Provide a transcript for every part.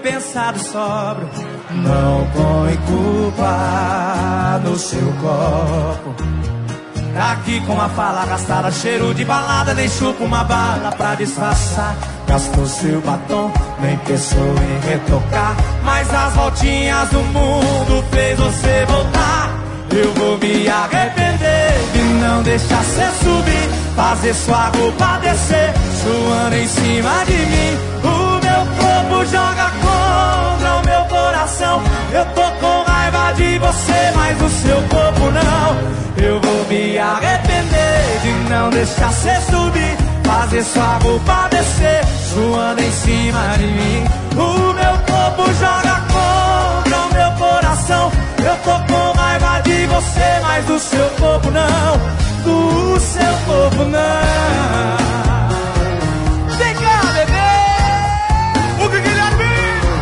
pensado sóbrio. Não põe culpa no seu copo. Tá aqui com a fala gastada, cheiro de balada, nem chupa uma bala pra disfarçar. Gastou seu batom, nem pensou em retocar, mas as voltinhas do mundo fez você voltar. Eu vou me arrepender de não deixar cê subir, fazer sua roupa descer, suando em cima de mim. O meu corpo joga contra o meu coração. Eu tô com raiva de você, mas o seu corpo não. Eu vou me arrepender de não deixar cê subir, fazer sua roupa descer, suando em cima de mim. O meu corpo joga contra o meu coração. Eu tô com raiva de você, mas do seu corpo não. Do seu corpo não. Vem cá, bebê. O Guilherme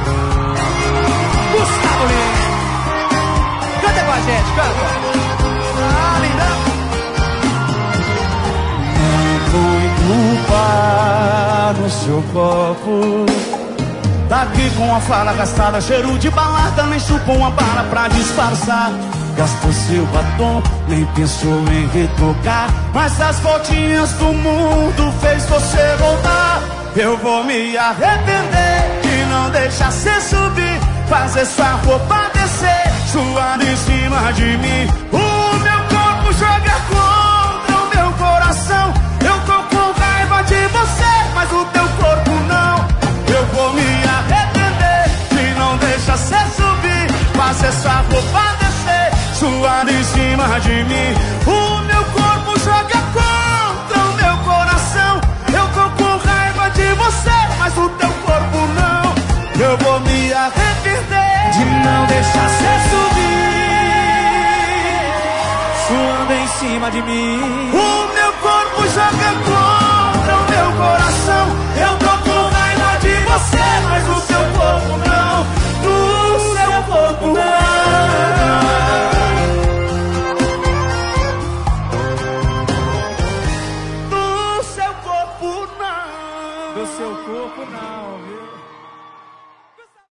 Gustavo Lima. Canta com a gente, canta. Ah, linda. Não põe culpa no seu copo. Tá aqui com a fala gastada, cheiro de balada, nem chupou uma bala pra disfarçar. Gastou seu batom, nem pensou em retocar, mas as voltinhas do mundo fez você voltar. Eu vou me arrepender de não deixar cê subir, fazer sua roupa descer, suando em cima de mim. O meu corpo joga contra o meu coração. Eu tô com raiva de você, mas o teu corpo não. Eu vou me arrepender de não deixar cê subir, fazer sua roupa descer, suando em cima de mim. O meu corpo joga contra o meu coração. Eu tô com raiva de você, mas o teu corpo não. Eu vou me arrepender de não deixar cê subir, suando em cima de mim. O meu corpo joga contra o meu coração. Eu tô com raiva de você, mas o seu corpo não. Do seu corpo não.